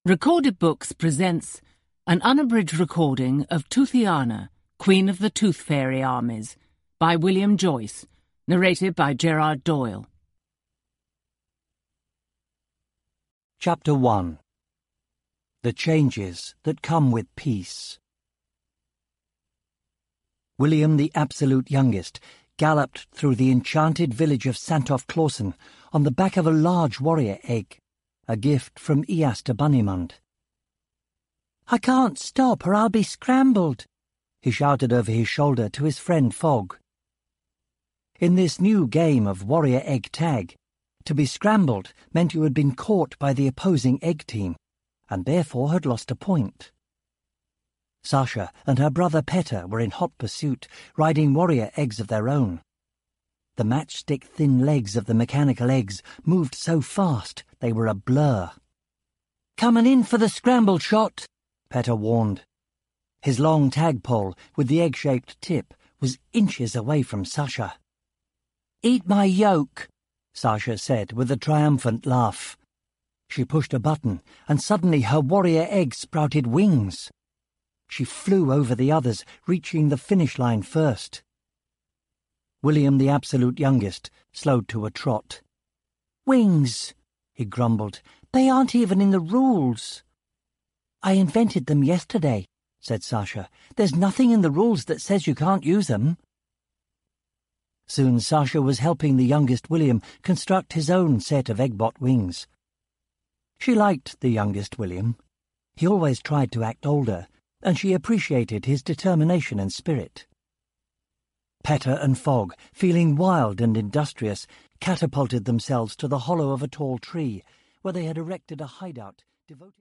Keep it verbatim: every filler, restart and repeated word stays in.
Recorded Books presents an unabridged recording of Toothiana, Queen of the Tooth Fairy Armies, by William Joyce, narrated by Gerard Doyle. Chapter one. The Changes That Come with Peace. William the Absolute Youngest galloped through the enchanted village of Santolf Clausen on the back of a large warrior egg, a gift from Eas to Bunnymund. "I can't stop or I'll be scrambled," he shouted over his shoulder to his friend Fogg. In this new game of warrior egg tag, to be scrambled meant you had been caught by the opposing egg team, and therefore had lost a point. Sasha and her brother Petter were in hot pursuit, riding warrior eggs of their own. The matchstick-thin legs of the mechanical eggs moved so fast they were a blur. "Coming in for the scramble shot," Petter warned. His long tagpole, with the egg-shaped tip, was inches away from Sasha. "Eat my yolk," Sasha said with a triumphant laugh. She pushed a button, and suddenly her warrior egg sprouted wings. She flew over the others, reaching the finish line first. William the Absolute Youngest slowed to a trot. "Wings," he grumbled. "They aren't even in the rules." "I invented them yesterday," said Sasha. "There's nothing in the rules that says you can't use them." Soon Sasha was helping the youngest William construct his own set of eggbot wings. She liked the youngest William. He always tried to act older, and she appreciated his determination and spirit. Petter and Fogg, feeling wild and industrious, catapulted themselves to the hollow of a tall tree, where they had erected a hideout devoted